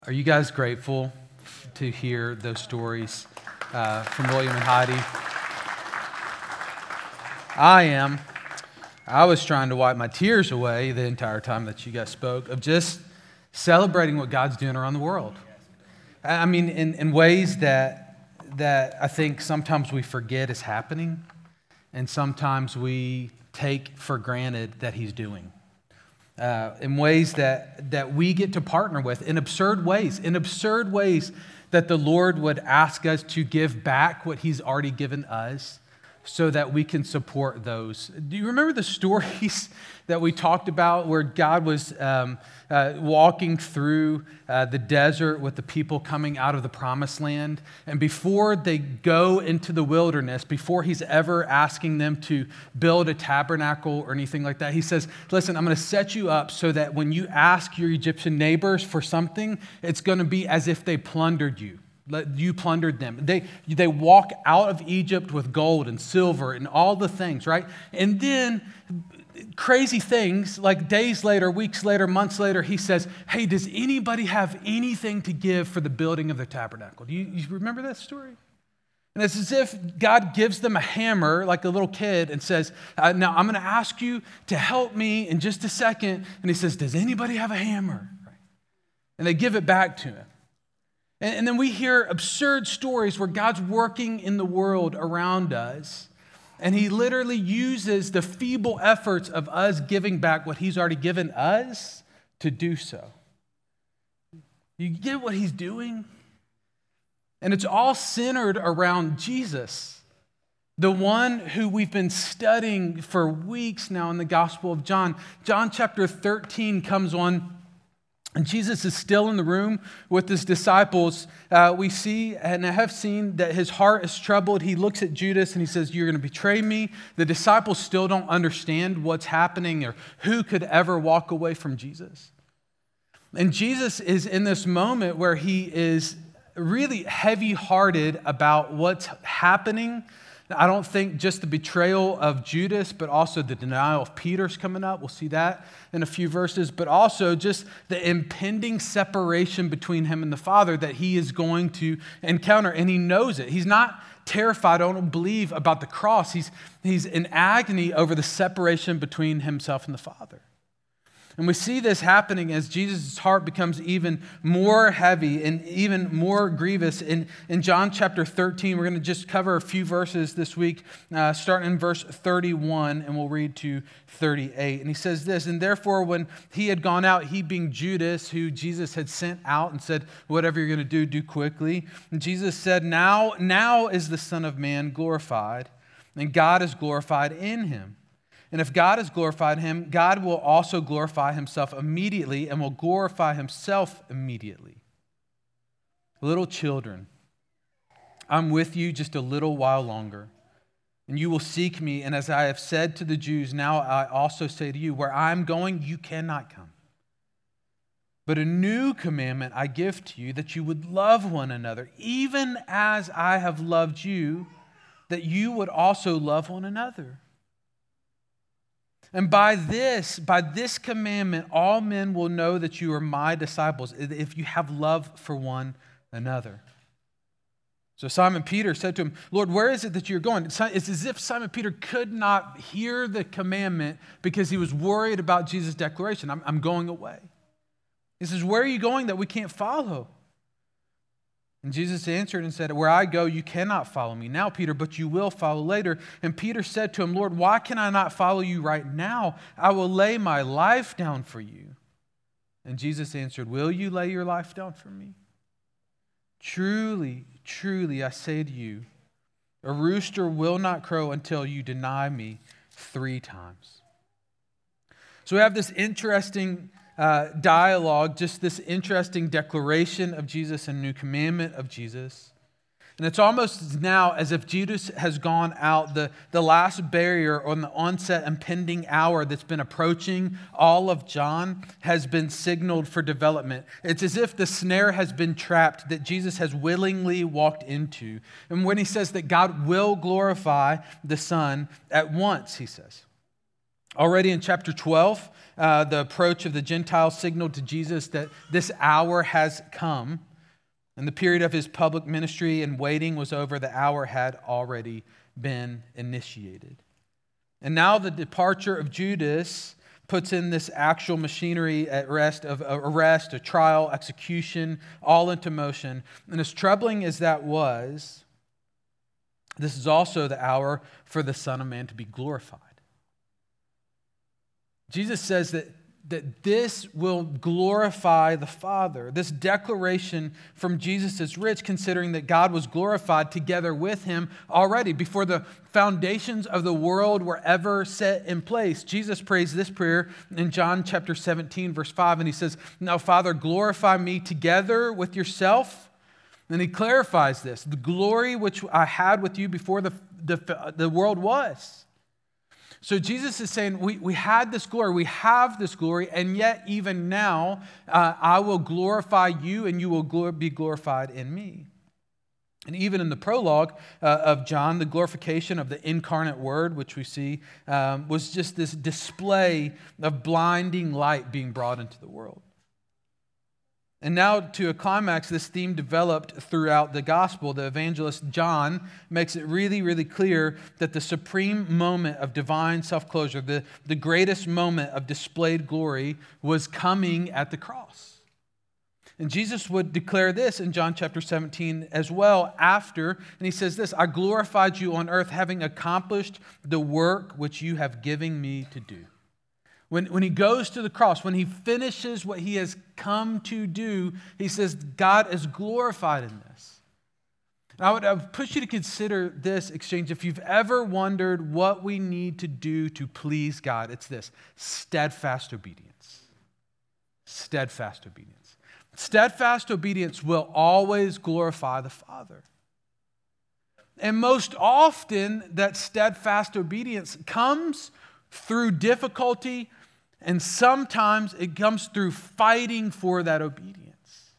Are you guys grateful to hear those stories from William and Heidi? I am. I was trying to wipe my tears away the entire time that you guys spoke of just celebrating what God's doing around the world. I mean, in ways that I think sometimes we forget is happening, and sometimes we take for granted that He's doing. In ways that we get to partner with in absurd ways that the Lord would ask us to give back what He's already given us so that we can support those. Do you remember the stories that we talked about where God was walking through the desert with the people coming out of the promised land? And before they go into the wilderness, before He's ever asking them to build a tabernacle or anything like that, He says, listen, I'm going to set you up so that when you ask your Egyptian neighbors for something, it's going to be as if they plundered you. You plundered them. They walk out of Egypt with gold and silver and all the things, right? And then crazy things like days later, weeks later, months later, He says, hey, does anybody have anything to give for the building of the tabernacle? Do you remember that story? And it's as if God gives them a hammer like a little kid and says, now I'm going to ask you to help me in just a second. And He says, does anybody have a hammer? And they give it back to Him. And then we hear absurd stories where God's working in the world around us, and He literally uses the feeble efforts of us giving back what He's already given us to do so. You get what He's doing? And it's all centered around Jesus, the one who we've been studying for weeks now in the Gospel of John. John chapter 13 comes on. And Jesus is still in the room with His disciples. We see and have seen that His heart is troubled. He looks at Judas and He says, you're going to betray me. The disciples still don't understand what's happening or who could ever walk away from Jesus. And Jesus is in this moment where He is really heavy-hearted about what's happening. I don't think just the betrayal of Judas, but also the denial of Peter's coming up. We'll see that in a few verses, but also just the impending separation between Him and the Father that He is going to encounter, and He knows it. He's not terrified, I don't believe, about the cross. He's in agony over the separation between Himself and the Father. And we see this happening as Jesus' heart becomes even more heavy and even more grievous. In John chapter 13, we're going to just cover a few verses this week, starting in verse 31, and we'll read to 38. And He says this, and therefore when He had gone out, He being Judas, who Jesus had sent out and said, whatever you're going to do quickly. And Jesus said, now is the Son of Man glorified, and God is glorified in Him. And if God has glorified Him, God will also glorify Himself immediately and will glorify Himself immediately. Little children, I'm with you just a little while longer, and you will seek me. And as I have said to the Jews, now I also say to you, where I'm going, you cannot come. But a new commandment I give to you, that you would love one another, even as I have loved you, that you would also love one another. And by this commandment, all men will know that you are my disciples, if you have love for one another. So Simon Peter said to Him, Lord, where is it that you're going? It's as if Simon Peter could not hear the commandment because he was worried about Jesus' declaration. I'm going away. He says, where are you going that we can't follow? And Jesus answered and said, where I go, you cannot follow me now, Peter, but you will follow later. And Peter said to Him, Lord, why can I not follow you right now? I will lay my life down for you. And Jesus answered, will you lay your life down for me? Truly, truly, I say to you, a rooster will not crow until you deny me 3 times. So we have this interesting dialogue, just this interesting declaration of Jesus and new commandment of Jesus. And it's almost now as if Judas has gone out, the last barrier on the onset impending hour that's been approaching all of John has been signaled for development. It's as if the snare has been trapped that Jesus has willingly walked into. And when He says that God will glorify the Son at once, He says. Already in chapter 12, the approach of the Gentiles signaled to Jesus that this hour has come, and the period of his public ministry and waiting was over. The hour had already been initiated. And now the departure of Judas puts in this actual machinery at rest of arrest, a trial, execution, all into motion. And as troubling as that was, this is also the hour for the Son of Man to be glorified. Jesus says that this will glorify the Father. This declaration from Jesus is rich, considering that God was glorified together with him already before the foundations of the world were ever set in place. Jesus prays this prayer in John chapter 17, verse 5, and he says, "Now, Father, glorify me together with yourself." And he clarifies this, the glory which I had with you before the world was. So Jesus is saying, we had this glory, we have this glory, and yet even now I will glorify you and you will be glorified in me. And even in the prologue of John, the glorification of the incarnate Word, which we see, was just this display of blinding light being brought into the world. And now to a climax, this theme developed throughout the gospel. The evangelist John makes it really, really clear that the supreme moment of divine self-closure, the greatest moment of displayed glory, was coming at the cross. And Jesus would declare this in John chapter 17 as well after, and he says this, "I glorified you on earth, having accomplished the work which you have given me to do." When he goes to the cross, when he finishes what he has come to do, he says, God is glorified in this. And I would push you to consider this exchange. If you've ever wondered what we need to do to please God, it's this: steadfast obedience. Steadfast obedience. Steadfast obedience will always glorify the Father. And most often, that steadfast obedience comes through difficulty, and sometimes it comes through fighting for that obedience.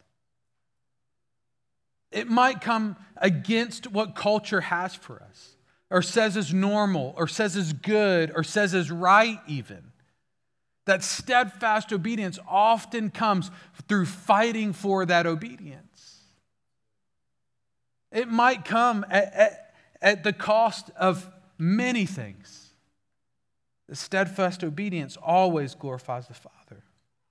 It might come against what culture has for us, or says is normal, or says is good, or says is right even. That steadfast obedience often comes through fighting for that obedience. It might come at the cost of many things. The steadfast obedience always glorifies the Father.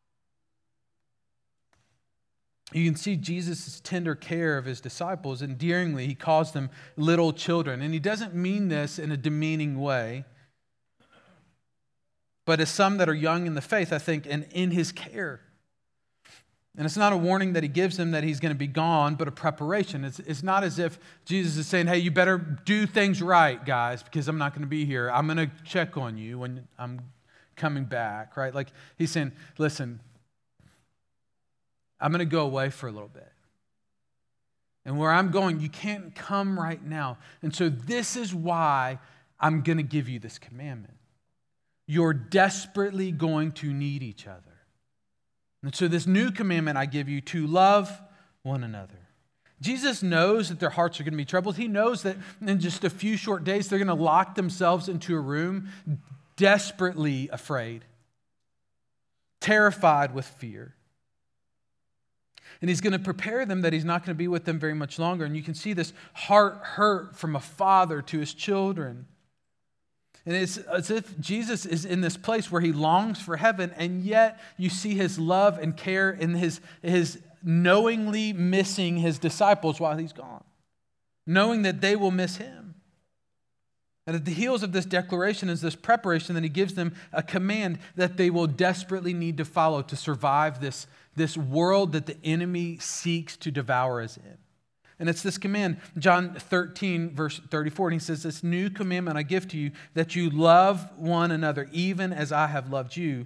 You can see Jesus' tender care of his disciples. Endearingly, he calls them little children. And he doesn't mean this in a demeaning way. But as some that are young in the faith, I think, and in his care. And it's not a warning that he gives them that he's going to be gone, but a preparation. It's not as if Jesus is saying, hey, you better do things right, guys, because I'm not going to be here. I'm going to check on you when I'm coming back, right? Like he's saying, listen, I'm going to go away for a little bit. And where I'm going, you can't come right now. And so this is why I'm going to give you this commandment. You're desperately going to need each other. And so this new commandment I give you, to love one another. Jesus knows that their hearts are going to be troubled. He knows that in just a few short days, they're going to lock themselves into a room, desperately afraid, terrified with fear. And he's going to prepare them that he's not going to be with them very much longer. And you can see this heart hurt from a father to his children. And it's as if Jesus is in this place where he longs for heaven, and yet you see his love and care in his knowingly missing his disciples while he's gone, knowing that they will miss him. And at the heels of this declaration is this preparation that he gives them a command that they will desperately need to follow to survive this world that the enemy seeks to devour us in. And it's this command, John 13, verse 34, and he says, this new commandment I give to you, that you love one another, even as I have loved you,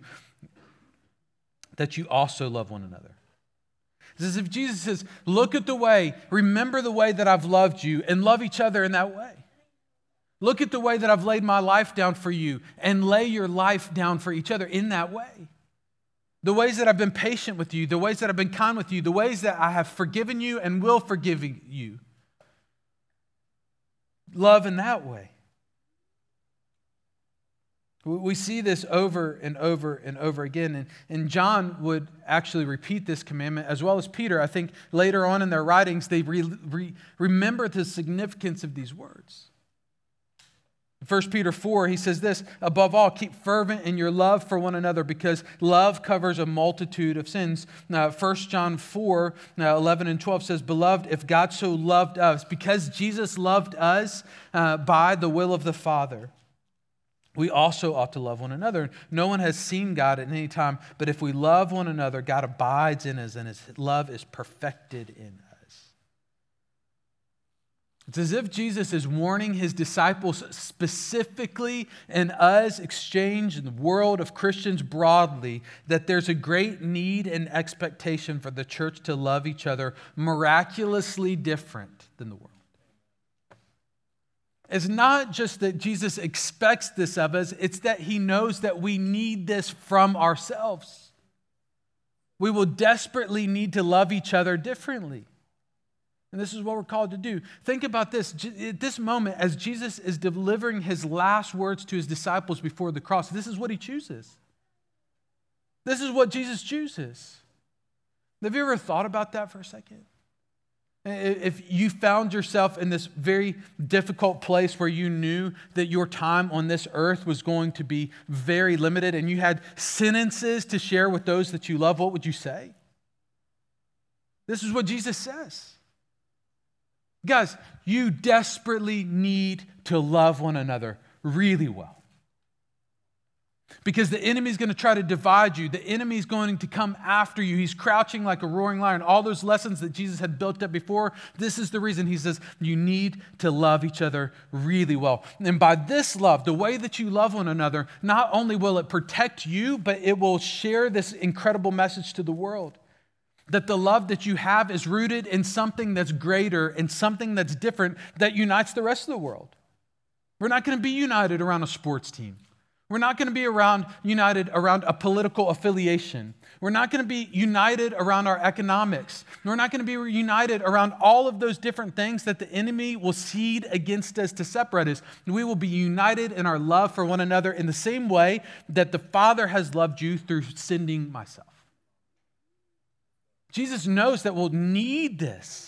that you also love one another. It's as if Jesus says, look at the way, remember the way that I've loved you, and love each other in that way. Look at the way that I've laid my life down for you, and lay your life down for each other in that way. The ways that I've been patient with you, the ways that I've been kind with you, the ways that I have forgiven you and will forgive you. Love in that way. We see this over and over and over again. And John would actually repeat this commandment, as well as Peter. I think later on in their writings, they remember the significance of these words. In 1 Peter 4, he says this, above all, keep fervent in your love for one another, because love covers a multitude of sins. Now, 1 John 4, 11 and 12 says, beloved, if God so loved us, because Jesus loved us by the will of the Father, we also ought to love one another. No one has seen God at any time, but if we love one another, God abides in us, and his love is perfected in us. It's as if Jesus is warning his disciples specifically, and us exchange in the world of Christians broadly, that there's a great need and expectation for the church to love each other miraculously different than the world. It's not just that Jesus expects this of us, it's that he knows that we need this from ourselves. We will desperately need to love each other differently. And this is what we're called to do. Think about this. At this moment, as Jesus is delivering his last words to his disciples before the cross, this is what he chooses. This is what Jesus chooses. Have you ever thought about that for a second? If you found yourself in this very difficult place where you knew that your time on this earth was going to be very limited and you had sentences to share with those that you love, what would you say? This is what Jesus says. Guys, you desperately need to love one another really well. Because the enemy's going to try to divide you. The enemy's going to come after you. He's crouching like a roaring lion. All those lessons that Jesus had built up before, this is the reason he says you need to love each other really well. And by this love, the way that you love one another, not only will it protect you, but it will share this incredible message to the world. That the love that you have is rooted in something that's greater and something that's different that unites the rest of the world. We're not going to be united around a sports team. We're not going to be united around a political affiliation. We're not going to be united around our economics. We're not going to be united around all of those different things that the enemy will seed against us to separate us. We will be united in our love for one another in the same way that the Father has loved you through sending myself. Jesus knows that we'll need this.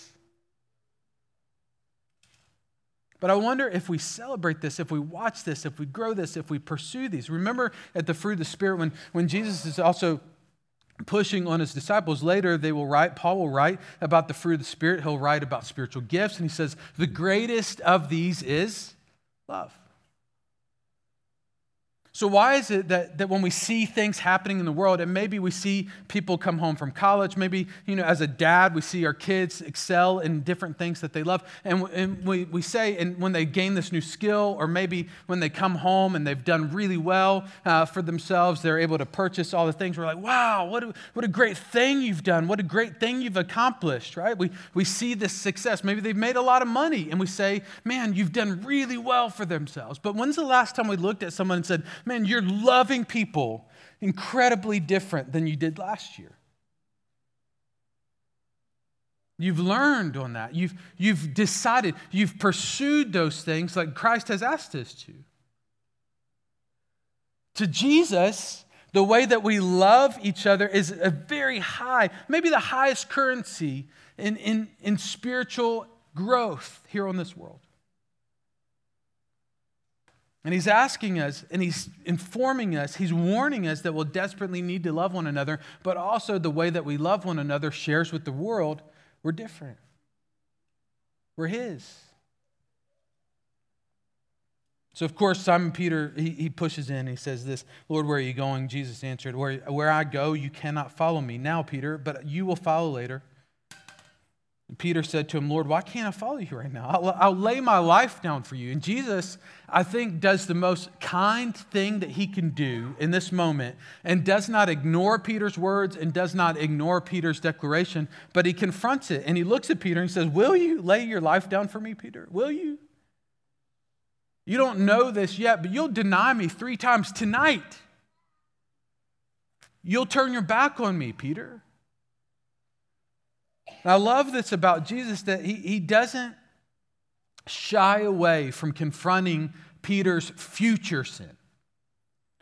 But I wonder if we celebrate this, if we watch this, if we grow this, if we pursue these. Remember at the fruit of the Spirit when Jesus is also pushing on his disciples, later Paul will write about the fruit of the Spirit. He'll write about spiritual gifts, and he says, the greatest of these is love. So why is it that when we see things happening in the world, and maybe we see people come home from college, maybe, as a dad, we see our kids excel in different things that they love, and we say, and when they gain this new skill, or maybe when they come home and they've done really well for themselves, they're able to purchase all the things, we're like, wow, what a great thing you've done, what a great thing you've accomplished, right? We see this success. Maybe they've made a lot of money, and we say, man, you've done really well for themselves. But when's the last time we looked at someone and said, man, you're loving people incredibly different than you did last year? You've learned on that. You've decided. You've pursued those things like Christ has asked us to. To Jesus, the way that we love each other is a very high, maybe the highest currency in spiritual growth here on this world. And he's asking us, and he's informing us, he's warning us that we'll desperately need to love one another, but also the way that we love one another shares with the world, we're different. We're his. So, of course, Simon Peter, he pushes in, he says this, Lord, where are you going? Jesus answered, where I go, you cannot follow me now, Peter, but you will follow later. And Peter said to him, Lord, why can't I follow you right now? I'll lay my life down for you. And Jesus, I think, does the most kind thing that he can do in this moment and does not ignore Peter's words and does not ignore Peter's declaration, but he confronts it. And he looks at Peter and he says, will you lay your life down for me, Peter? Will you? You don't know this yet, but you'll deny me 3 times tonight. You'll turn your back on me, Peter. And I love this about Jesus, that he doesn't shy away from confronting Peter's future sin.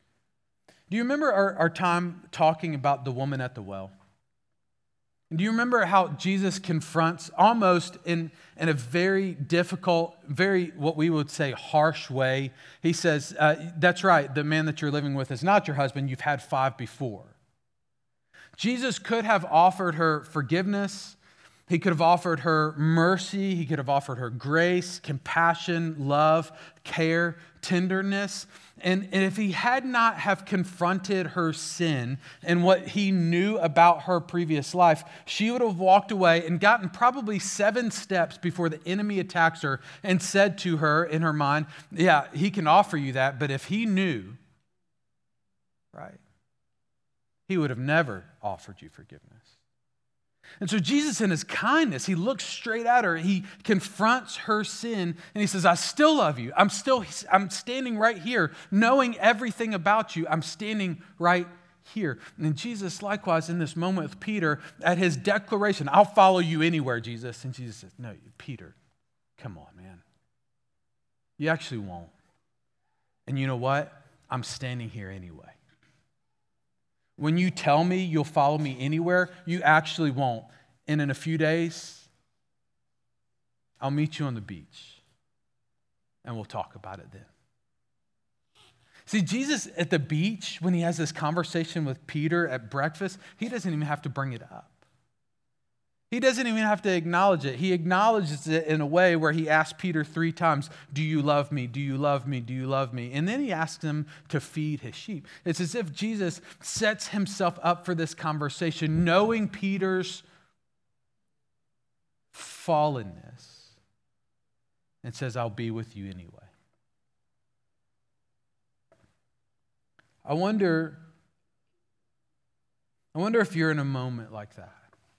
Do you remember our time talking about the woman at the well? And do you remember how Jesus confronts almost in a very difficult, very what we would say harsh way? He says, that's right, the man that you're living with is not your husband. You've had 5 before. Jesus could have offered her forgiveness. He could have offered her mercy. He could have offered her grace, compassion, love, care, tenderness. And if he had not have confronted her sin and what he knew about her previous life, she would have walked away and gotten probably 7 steps before the enemy attacks her and said to her in her mind, yeah, he can offer you that, but if he knew, right, he would have never offered you forgiveness. And so Jesus, in his kindness, he looks straight at her. He confronts her sin, and he says, I still love you. I'm standing right here, knowing everything about you. I'm standing right here. And Jesus, likewise, in this moment with Peter, at his declaration, I'll follow you anywhere, Jesus. And Jesus says, no, Peter, come on, man. You actually won't. And you know what? I'm standing here anyway. When you tell me you'll follow me anywhere, you actually won't. And in a few days, I'll meet you on the beach, and we'll talk about it then. See, Jesus at the beach, when he has this conversation with Peter at breakfast, he doesn't even have to bring it up. He doesn't even have to acknowledge it. He acknowledges it in a way where he asks Peter 3 times, do you love me? Do you love me? Do you love me? And then he asks him to feed his sheep. It's as if Jesus sets himself up for this conversation, knowing Peter's fallenness, and says, I'll be with you anyway. I wonder if you're in a moment like that.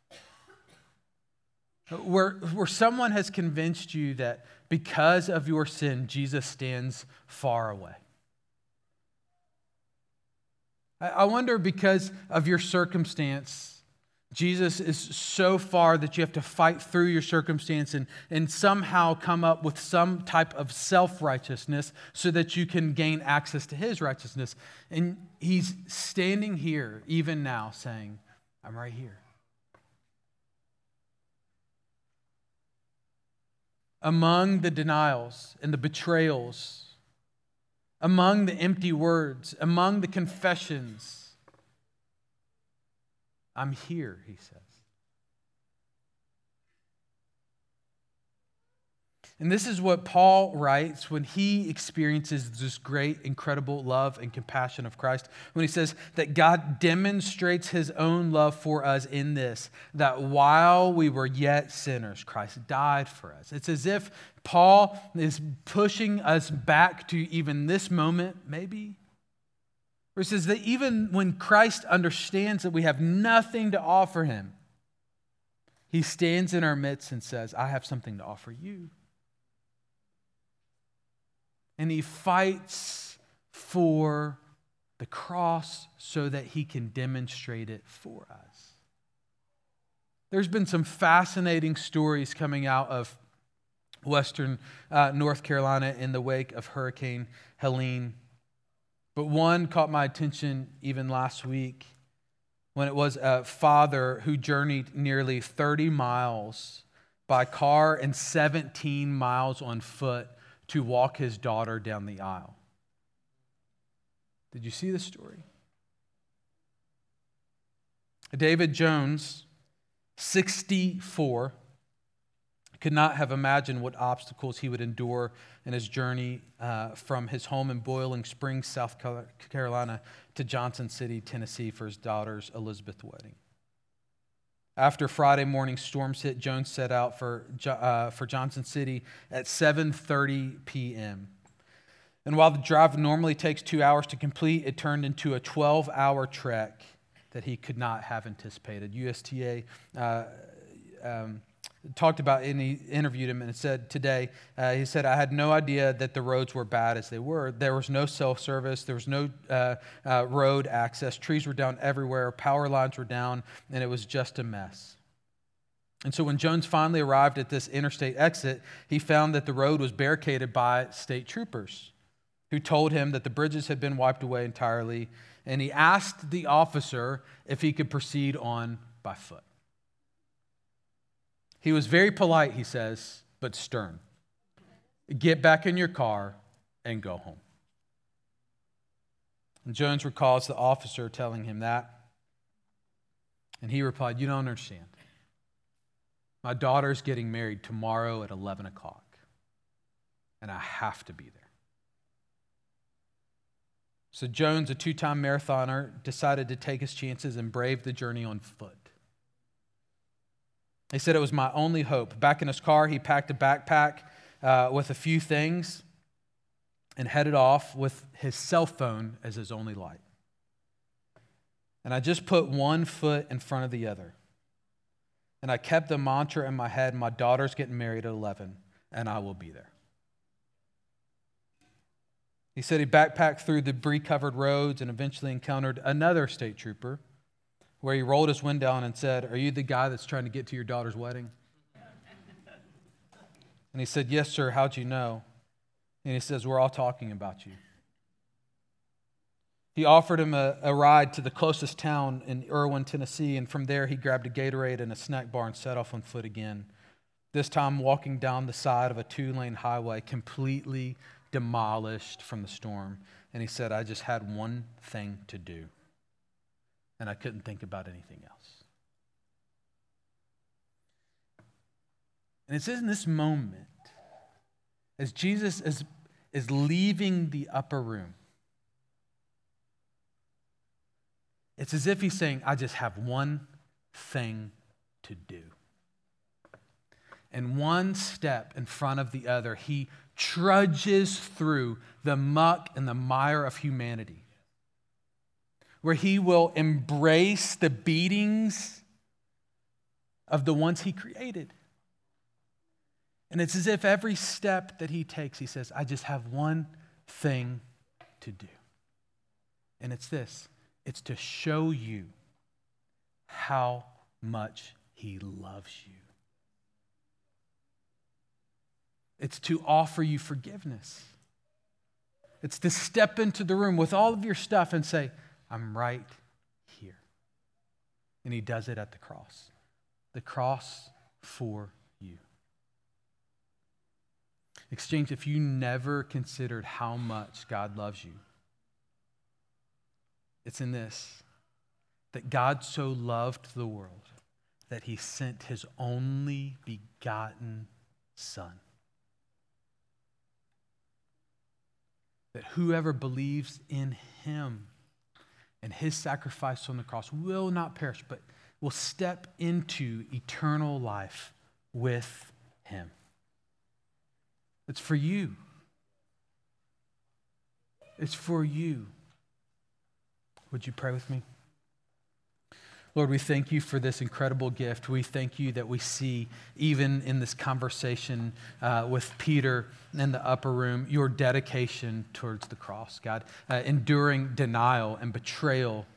Where someone has convinced you that because of your sin, Jesus stands far away. I wonder because of your circumstance, Jesus is so far that you have to fight through your circumstance and somehow come up with some type of self-righteousness so that you can gain access to his righteousness. And he's standing here even now saying, I'm right here. Among the denials and the betrayals, among the empty words, among the confessions, I'm here, he says. And this is what Paul writes when he experiences this great, incredible love and compassion of Christ. When he says that God demonstrates his own love for us in this, that while we were yet sinners, Christ died for us. It's as if Paul is pushing us back to even this moment, maybe. Where he says that even when Christ understands that we have nothing to offer him, he stands in our midst and says, I have something to offer you. And he fights for the cross so that he can demonstrate it for us. There's been some fascinating stories coming out of western North Carolina in the wake of Hurricane Helene. But one caught my attention even last week when it was a father who journeyed nearly 30 miles by car and 17 miles on foot to walk his daughter down the aisle. Did you see the story? David Jones, 64, could not have imagined what obstacles he would endure in his journey from his home in Boiling Springs, South Carolina, to Johnson City, Tennessee, for his daughter's Elizabeth wedding. After Friday morning storms hit, Jones set out for Johnson City at 7:30 p.m. And while the drive normally takes 2 hours to complete, it turned into a 12-hour trek that he could not have anticipated. USTA talked about, and he interviewed him and said today, he said, I had no idea that the roads were bad as they were. There was no cell service. There was no road access. Trees were down everywhere. Power lines were down, and it was just a mess. And so when Jones finally arrived at this interstate exit, he found that the road was barricaded by state troopers who told him that the bridges had been wiped away entirely and he asked the officer if he could proceed on by foot. He was very polite, he says, but stern. Get back in your car and go home. And Jones recalls the officer telling him that. And he replied, "You don't understand. My daughter's getting married tomorrow at 11 o'clock. And I have to be there." So Jones, a 2-time marathoner, decided to take his chances and brave the journey on foot. He said, "It was my only hope." Back in his car, he packed a backpack with a few things and headed off with his cell phone as his only light. And I just put one foot in front of the other. And I kept the mantra in my head, my daughter's getting married at 11, and I will be there. He said he backpacked through the debris-covered roads and eventually encountered another state trooper where he rolled his window down and said, "Are you the guy that's trying to get to your daughter's wedding?" And he said, "Yes, sir. How'd you know?" And he says, "We're all talking about you." He offered him a ride to the closest town in Erwin, Tennessee, and from there he grabbed a Gatorade and a snack bar and set off on foot again, this time walking down the side of a 2-lane highway completely demolished from the storm. And he said, "I just had one thing to do, and I couldn't think about anything else." And it's in this moment, as Jesus is leaving the upper room, it's as if he's saying, "I just have one thing to do." And one step in front of the other, he trudges through the muck and the mire of humanity, where he will embrace the beatings of the ones he created. And it's as if every step that he takes, he says, "I just have one thing to do." And it's this. It's to show you how much he loves you. It's to offer you forgiveness. It's to step into the room with all of your stuff and say, "I'm right here." And he does it at the cross. The cross for you. Exchange, if you never considered how much God loves you, it's in this, that God so loved the world that he sent his only begotten Son. That whoever believes in him and his sacrifice on the cross will not perish, but will step into eternal life with him. It's for you. It's for you. Would you pray with me? Lord, we thank you for this incredible gift. We thank you that we see, even in this conversation with Peter in the upper room, your dedication towards the cross, God, enduring denial and betrayal,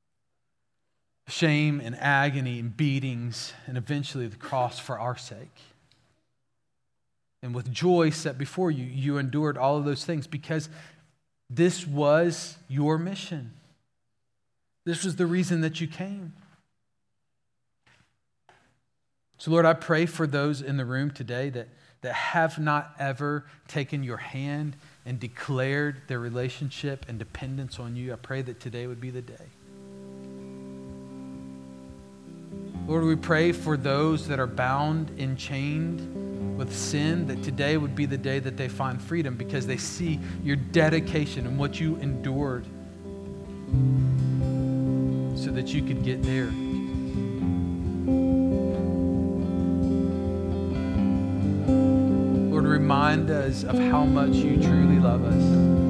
shame and agony and beatings, and eventually the cross for our sake. And with joy set before you, you endured all of those things because this was your mission. This was the reason that you came. So Lord, I pray for those in the room today that have not ever taken your hand and declared their relationship and dependence on you. I pray that today would be the day. Lord, we pray for those that are bound and chained with sin, that today would be the day that they find freedom because they see your dedication and what you endured so that you could get there. Lord, remind us of how much you truly love us.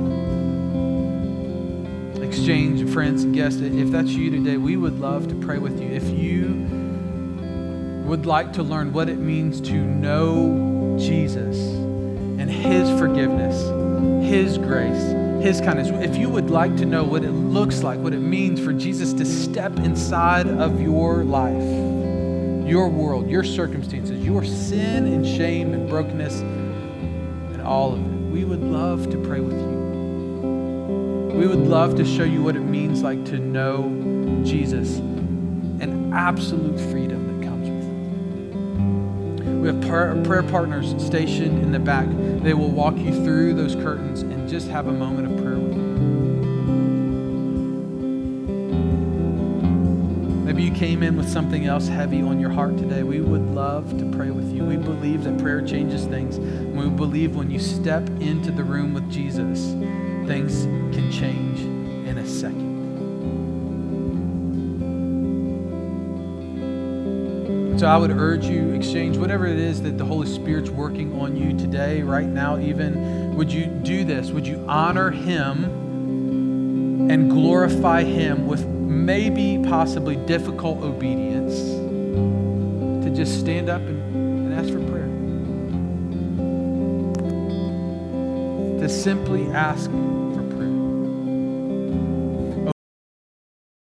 Exchange, friends and guests, if that's you today, we would love to pray with you. If you would like to learn what it means to know Jesus and his forgiveness, his grace, his kindness, if you would like to know what it looks like, what it means for Jesus to step inside of your life, your world, your circumstances, your sin and shame and brokenness and all of it, we would love to pray with you. We would love to show you what it means like to know Jesus and absolute freedom that comes with it. We have prayer partners stationed in the back. They will walk you through those curtains and just have a moment of prayer with you. Maybe you came in with something else heavy on your heart today. We would love to pray with you. We believe that prayer changes things. And we believe when you step into the room with Jesus, things can change in a second. So I would urge you, exchange whatever it is that the Holy Spirit's working on you today, right now even. Would you do this? Would you honor Him and glorify Him with maybe possibly difficult obedience to just stand up and ask for prayer? To simply ask